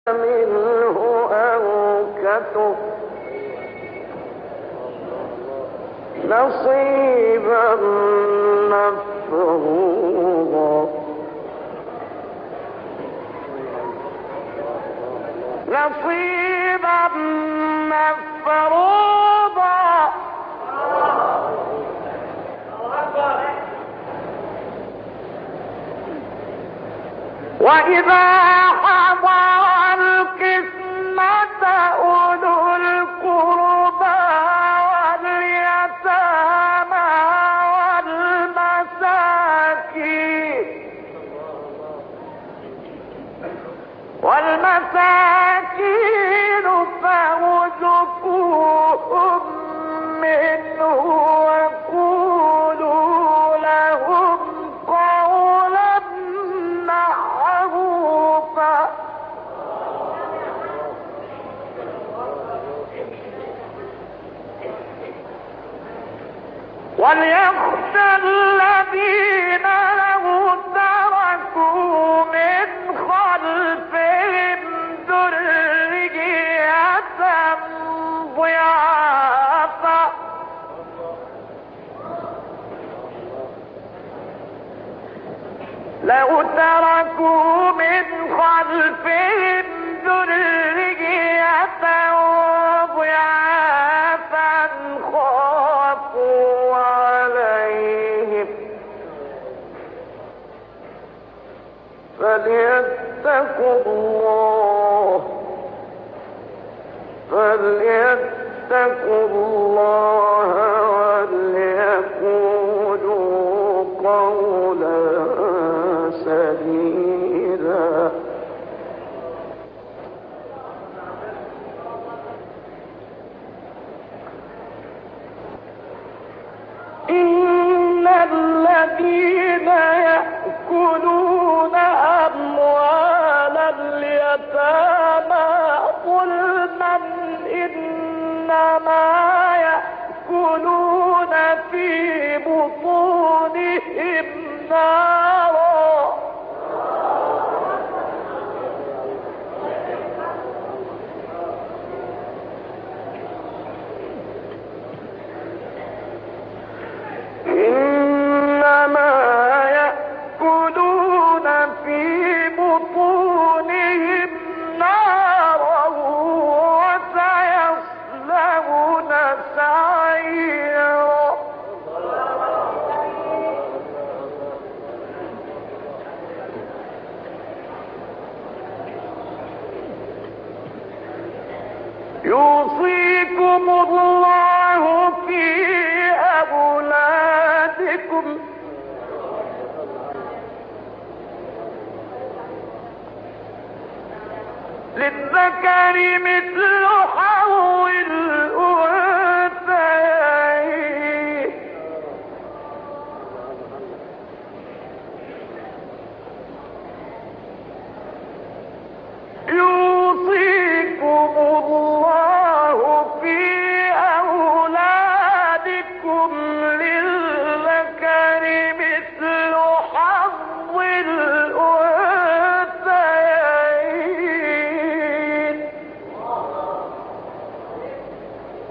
منه أو كثر نصيبا مفروضا نصيبا مفروضا وإذا حضر القسمة أولو القربى واليتامى والمساكين فارزقوهم منه وقولوا لهم قولا معروفا وليخشى الذين لو تركوا من خلفهم ذرية ضعافا خافوا عليهم فليتقوا الله وليقولوا قولا سديدا إن الذين يأكلون أموال اليتامى ظلما إنما يأكلون في بطونهم نارا إنما يأكلون في بطونهم نارا وسيصلون سعيرا يوصيكم الله في أولادكم للذكر مثل حظ الأنثيين يوصيكم الله في أولادكم للذكر مثل حظ الأنثيين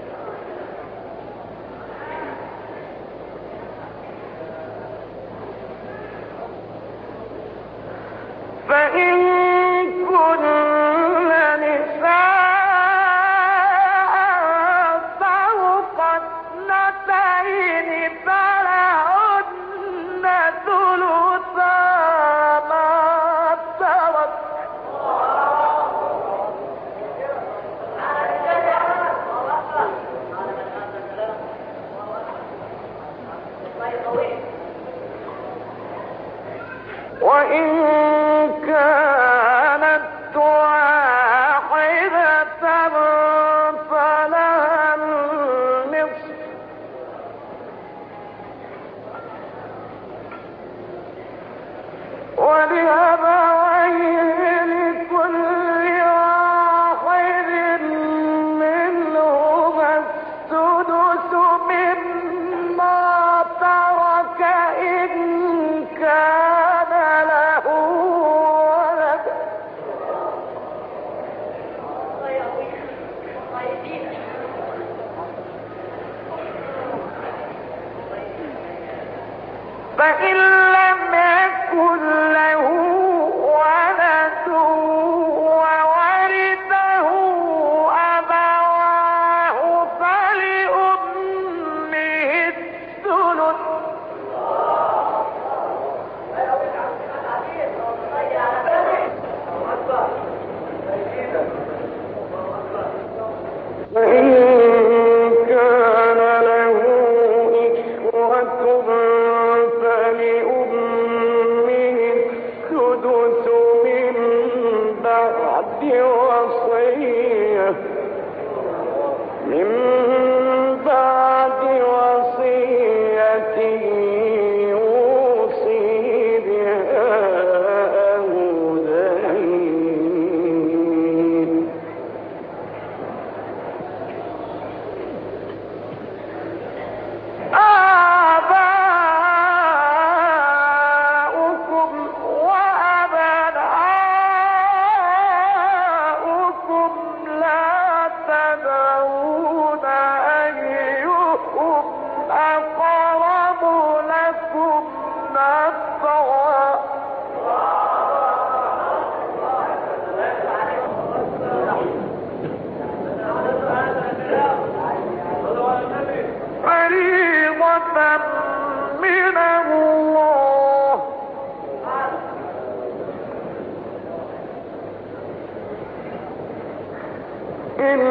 من بعد وصية يوصي بها أو دين آباؤكم وأبناؤكم لا تدرون أيهم أقرب لكم نفعا فريضة من الله إن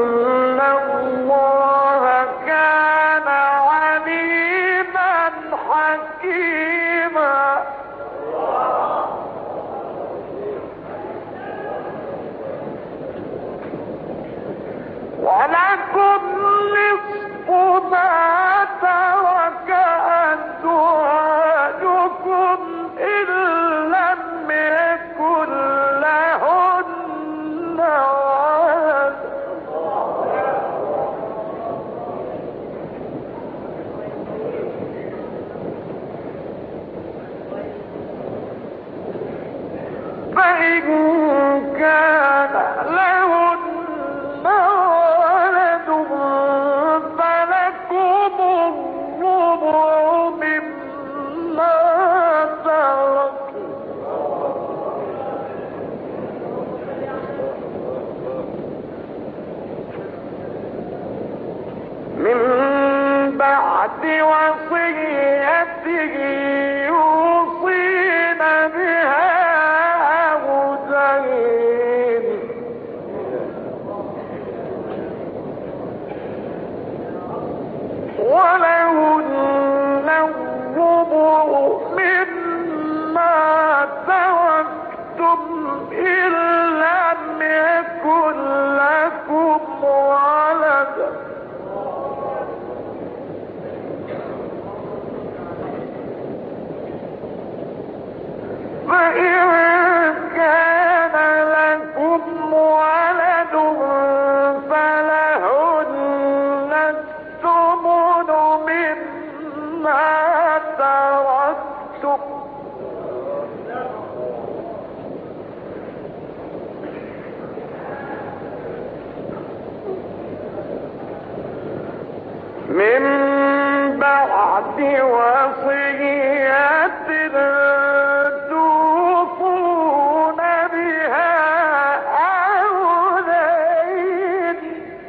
الله كان عليما حكيما ولكم نصف ما ترك أزواجكم إن لم يكن لهن ولد فإن كان لهن ولد فلكم الربع مما ترك من بعد وصية يوصين بها أو دين ولهن الربع مما تركتم إن لم يكن لكم ولد فإن كان لكم ولد فلهن الثمن مما تركتم من بعد وصية توصون بها أو دين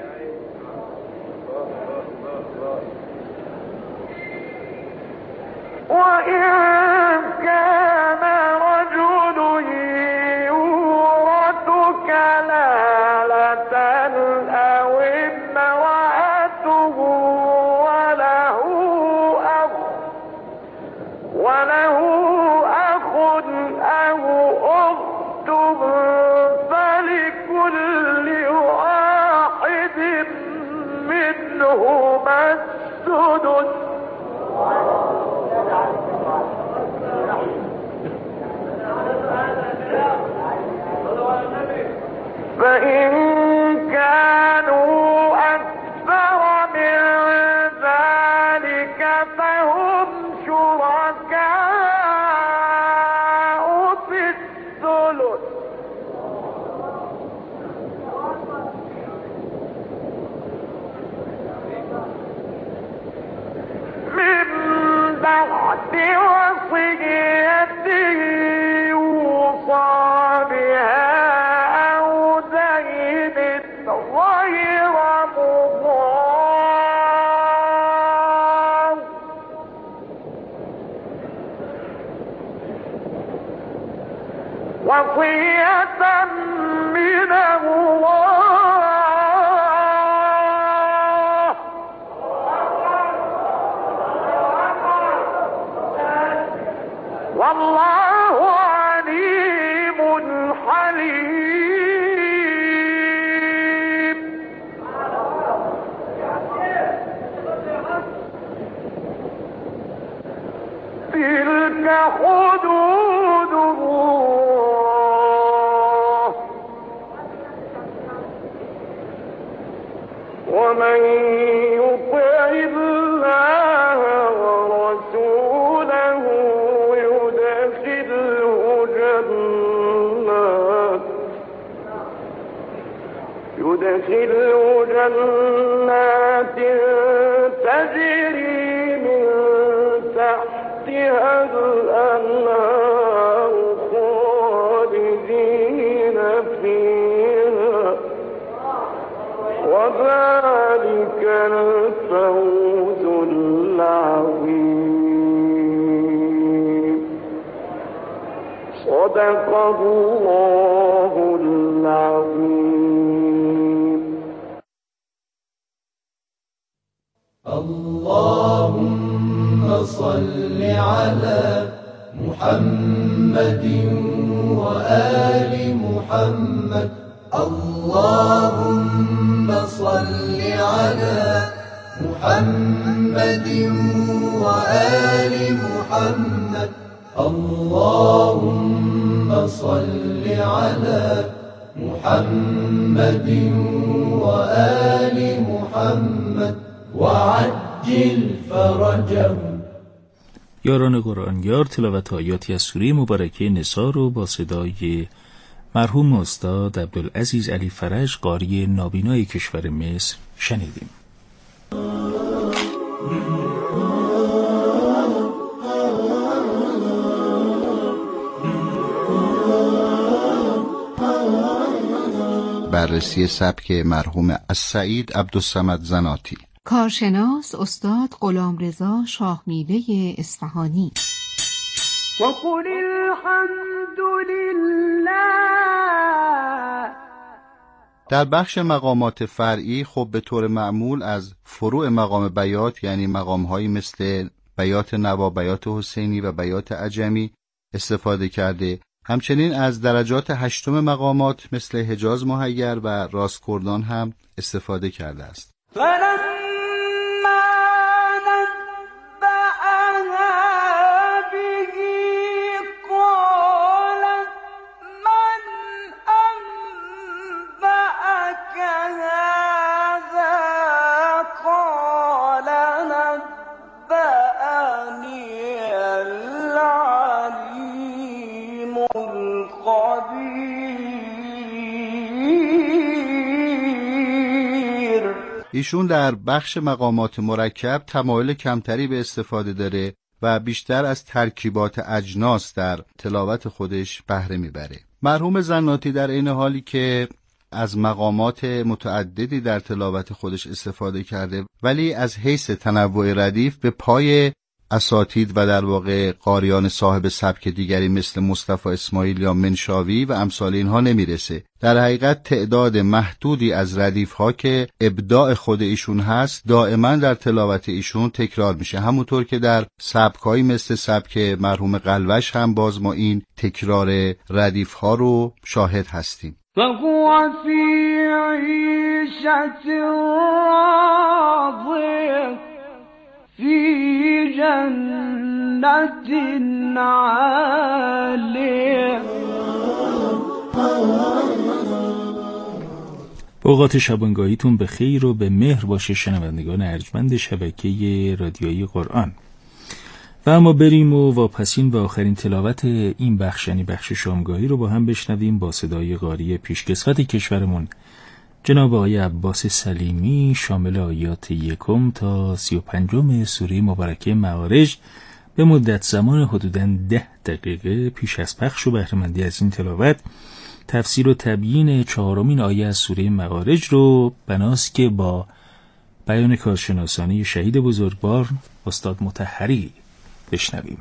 وإن كان رجل يورث كلالة أو امرأته وله أخ أو أخت فلكل واحد منهما السدس فإن كانوا أكثر من ذلك فهم شركاء في الثلث من بعد وصية يوصى بها أو دين غير مضار وصية من الله والله عليم حليم ومن يطع الله ورسوله يدخله جنات تجري من تحتها الأنهار خالدين فيها وذلك الفوز العظيم. صدق الله العظيم. اللهم صل على محمد وآل محمد. اللهم صل على محمد وآل محمد. اللهم صل على محمد وآل محمد وعجل فرجهم. یاران قرآنیار، تلاوت آیاتی از سوره مبارکه نساء رو با صدای مرحوم استاد عبدالعزیز علی فرج قاری نابینای کشور مصر شنیدیم. بررسی سبک مرحوم السعید عبدالصمد زناتی. کارشناس استاد غلامرضا شاهمیوه اصفهانی. وقل الحمد لله. در بخش مقامات فرعی خب به طور معمول از فروع مقام بیات، یعنی مقام‌هایی مثل بیات نوا، بیات حسینی و بیات عجمی استفاده کرده. همچنین از درجات 8 مقامات مثل حجاز مهیر و راسکردان هم استفاده کرده است. ایشون در بخش مقامات مرکب تمایل کمتری به استفاده داره و بیشتر از ترکیبات اجناس در تلاوت خودش بهره میبره. مرحوم زناتی در این حالی که از مقامات متعددی در تلاوت خودش استفاده کرده، ولی از حیث تنوع ردیف به پای اساتید و در واقع قاریان صاحب سبک دیگری مثل مصطفی اسماعیل یا منشاوی و امثال اینها نمیرسه. در حقیقت تعداد محدودی از ردیف‌ها که ابداع خود ایشون هست دائما در تلاوت ایشون تکرار میشه، همونطور که در سبک‌هایی مثل سبک مرحوم قلوش هم باز ما این تکرار ردیف‌ها رو شاهد هستیم. فهو فی عیشة راضیة فی جنت عالیة. اوقات شبانگاهیتون به خیر و به مهر باشه شنوندگان ارجمند شبکه رادیویی قرآن. و اما بریم و واپسین و آخرین تلاوت این بخش، یعنی بخش شامگاهی رو با هم بشنویم با صدای قاری پیشکسوت کشورمون جناب آقای عباس سلیمی، شامل آیات 1 تا 35 سوره مبارکه معارج به مدت زمان حدوداً 10 دقیقه. پیش از پخش و بهره‌مندی از این تلاوت، تفسیر و تبیین 4مین آیه از سوره معارج رو بناست که با بیان کارشناسانه شهید بزرگوار استاد مطهری بشنویم.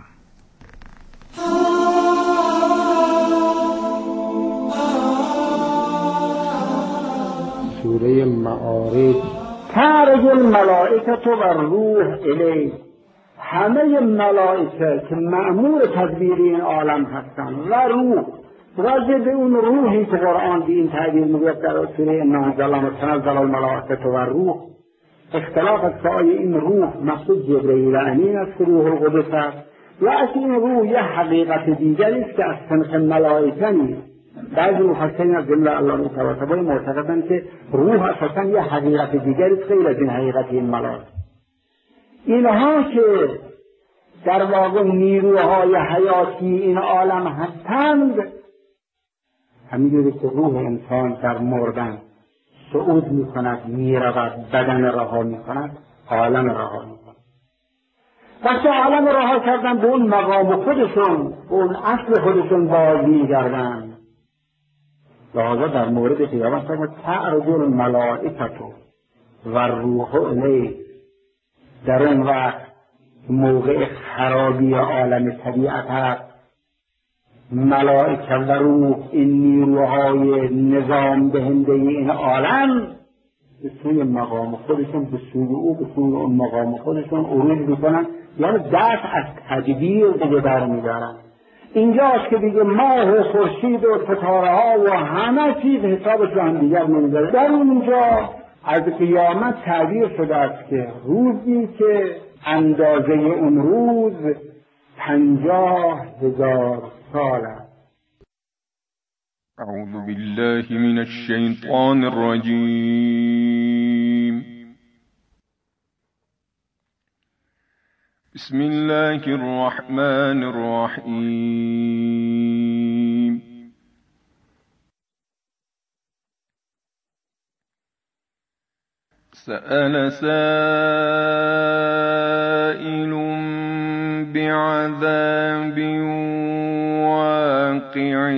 سوره معارج. تعرج الملائکه و الروح الیه. همه ملائکه که مأمور تدبیر این عالم هستند و روح، راجع به اون روحی که قرآن به این تعبیر میگوید در سوره انا انزلنا تنزل الملائکه و الروح، اختلاف از که آیا این روح مقصود جبرئیل امین است که روح القدس است یا از این روح یه حقیقت دیگری است که از صنف ملائکه نیست. بعضی مفسرین از جمله علامه طباطبایی معتقدند که روح اساساً یه حقیقت دیگری غیر از این حقیقت این ملائکه. اینها که در واقع نیروهای حیاتی این عالم هستند، همینجوری که روح انسان در مردن صعود می کند، می رود، بدن رها می کند، عالم رها می کند. وقتی عالم رها کردن به اون مقام خودشون، به اون اصل خودشون باز می گردن. لذا در مورد قیامت فرمود تعرج الملائکة و الروح الیه. در اون وقت موقع خرابی عالم طبیعت هست، ملائکه و روح، این نیروهای نظام دهنده این عالم، به سوی مقام خودشون، به سوی او، به سوی اون مقام خودشون عروج میکنن، یعنی دست از تدبیر دیگه برمیدارن. اینجاست که دیگه ماه و خورشید و ستاره ها و همه چیز حسابش رو هم دیگر نمیذاره. در اونجا از قیامت تعبیر شده است که روزی که اندازه اون روز 50,000 سال است. اعوذ بالله من الشیطان الرجیم. بسم الله الرحمن الرحیم. سأل سائل بعذاب واقع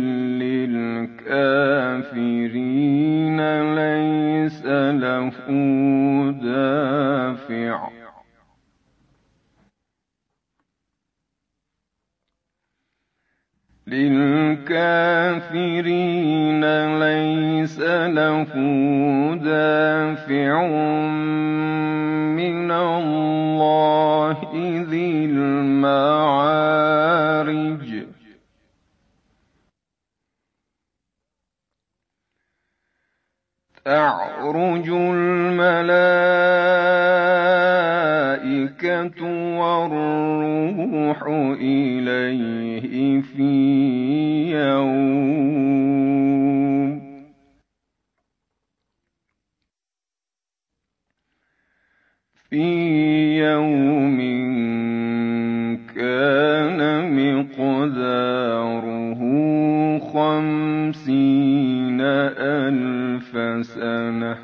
للكافرين ليس له دافع للكافرين ليس له دافع من الله ذي المعارج تعرج الملائكة والروح إليه في يوم كان مقداره 50,000 سنة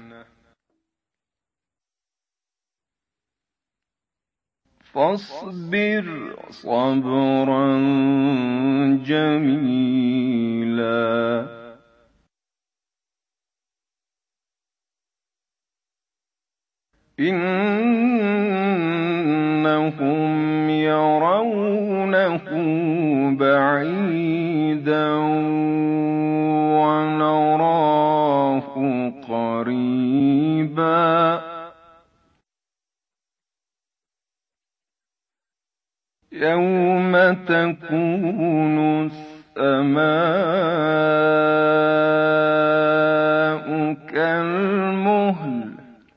فاصبر صبرا جميلا إنهم يرونه بعيدا ونراه قريبا يوم تكون السماء كالمهل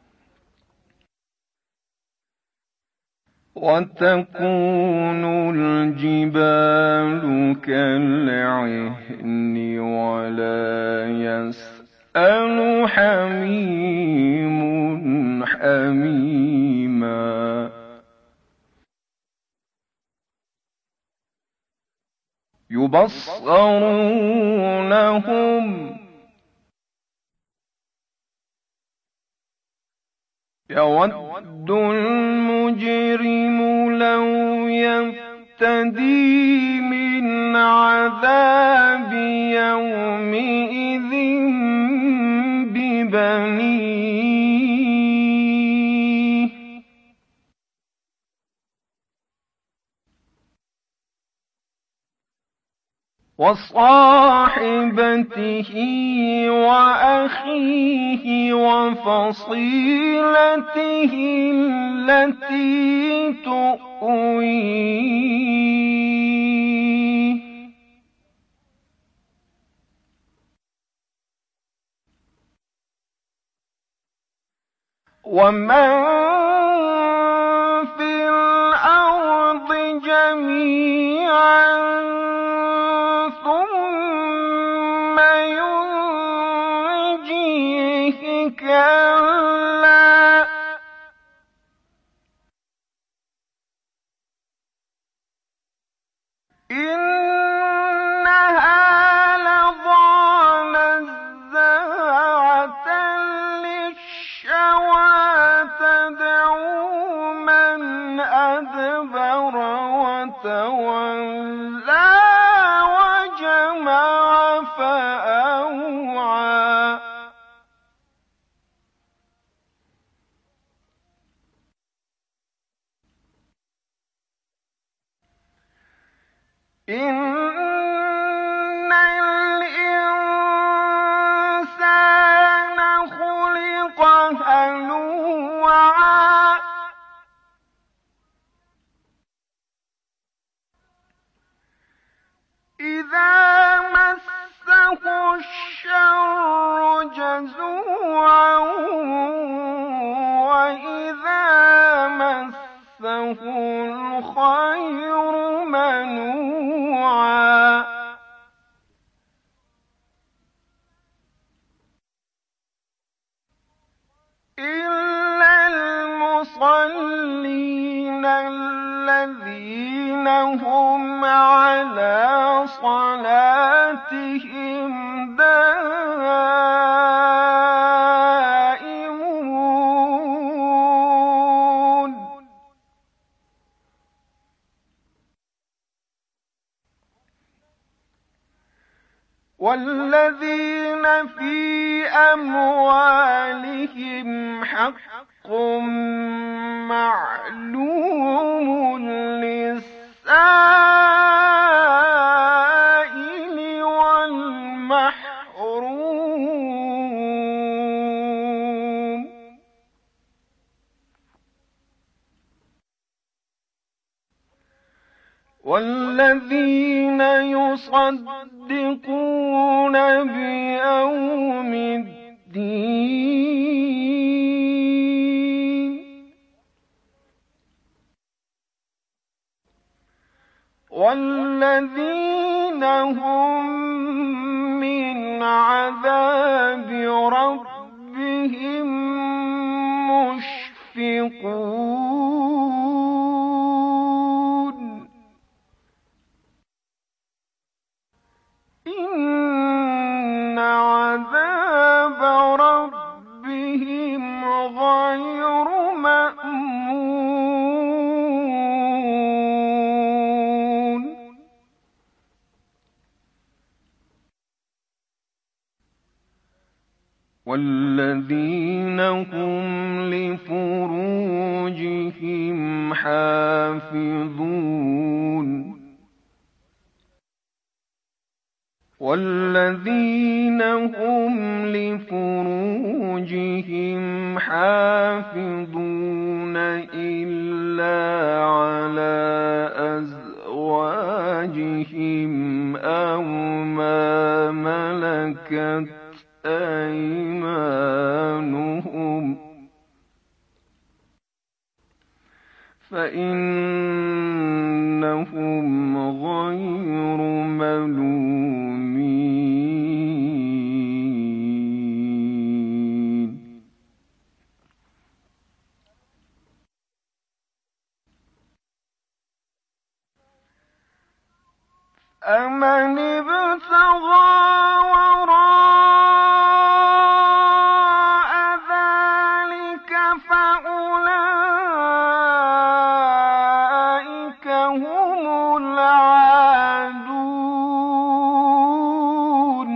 وتكون الجبال كالعهن ولا يسأل حميم حميما يبصرونهم يود المجرم لو يفتدي من عذاب يومئذ ببنيه وصاحبته وأخيه وفصيلته التي تؤويه ومن في الأرض جميعا ثم كلا إنها لظى نزاعة للشوى تدعو من أدبر وتولى وجمع فأوعى إن الإنسان خلق هلوعا إذا مسه الشر جزوعا وإذا مسه الخير منوعا إلا المصلين الذين هم على صلاتهم دائمون والذين في أموالهم حق معلوم للسائل والمحروم والذين يصدقون بيوم الدين والذين هم من عذاب ربهم مشفقون إن عذاب ربهم غير مأمون والذين هم لفروجهم حافظون والذين هم لفروجهم حافظون إلا على أزواجهم أو ما ملكت أيمانهم فإنهم غير ملومين أمن ابتغى وراء ذلك فأولئك هم العادون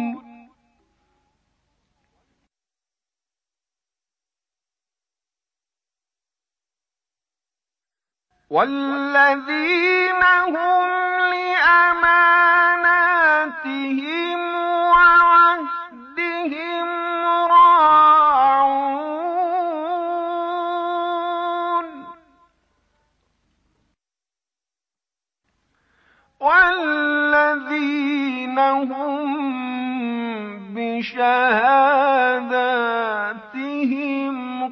والذين هم لأماناتهم وعهدهم راعون والذين هم بشهاداتهم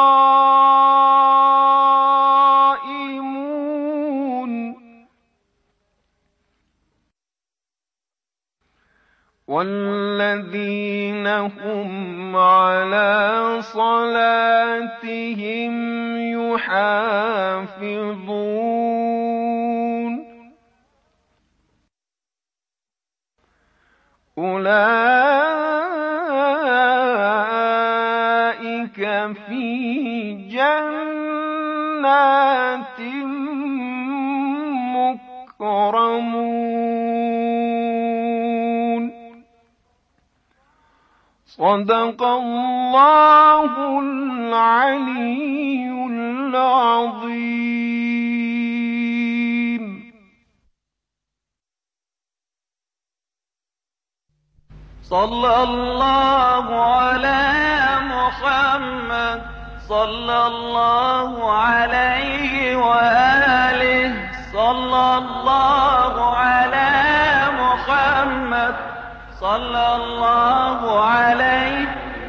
قائمون والذين هم على صلاتهم يحافظون أولئك في جنات مكرمون صدق الله العلي العظيم. صلى الله على محمد صلى الله عليه وآله صلى الله على محمد صلى الله عليه.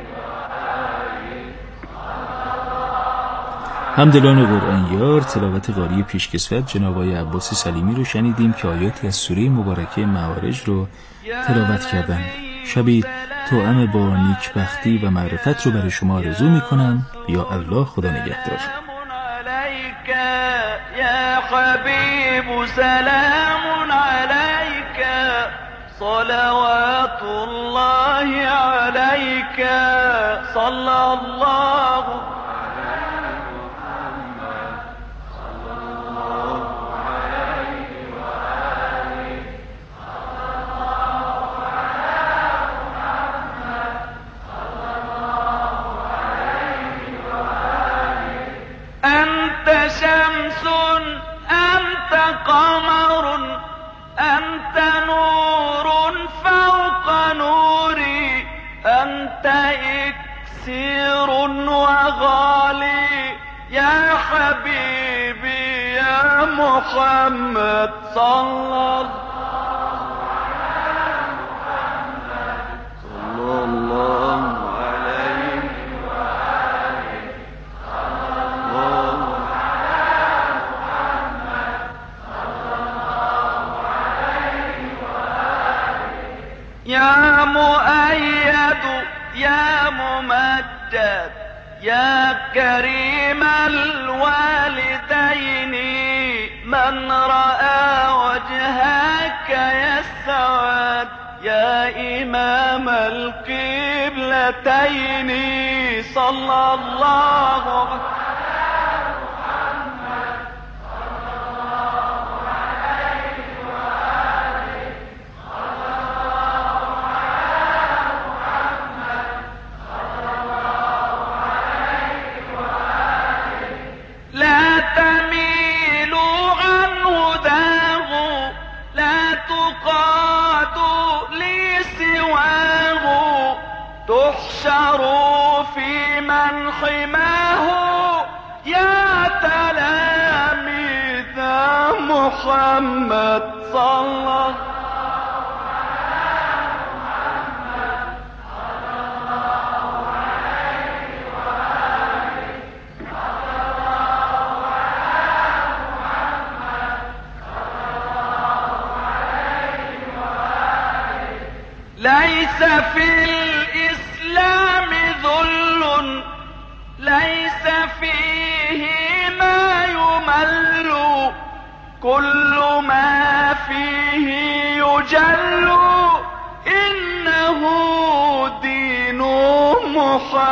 همدلان قرآنیار تلاوت قاری پیشکسوت جناب آقای عباس سلیمی رو شنیدیم که آیاتی از سوره مبارکه معارج رو تلاوت کردن. شبی توأم با نیکبختی و معرفت رو برای شما آرزو میکنم. یا الله، خدا نگهدار. یا حبیب سلام علیک صلوات الله علیک صلی الله شمس أنت قمر أنت نور فوق نوري أنت إكسير وغالي يا حبيبي يا محمد صلى الله عليه يا مؤيد يا ممجد يا كريم الوالدين من رأى وجهك يسعد يا إمام القبلتين صلى الله لا تميلوا عن هداه لا تقادوا لي سواه تحشروا في من حماه يا تلاميذ محمد صلى الله ليس في الإسلام ذل ليس فيه ما يمل كل ما فيه يجل إنه دين محمد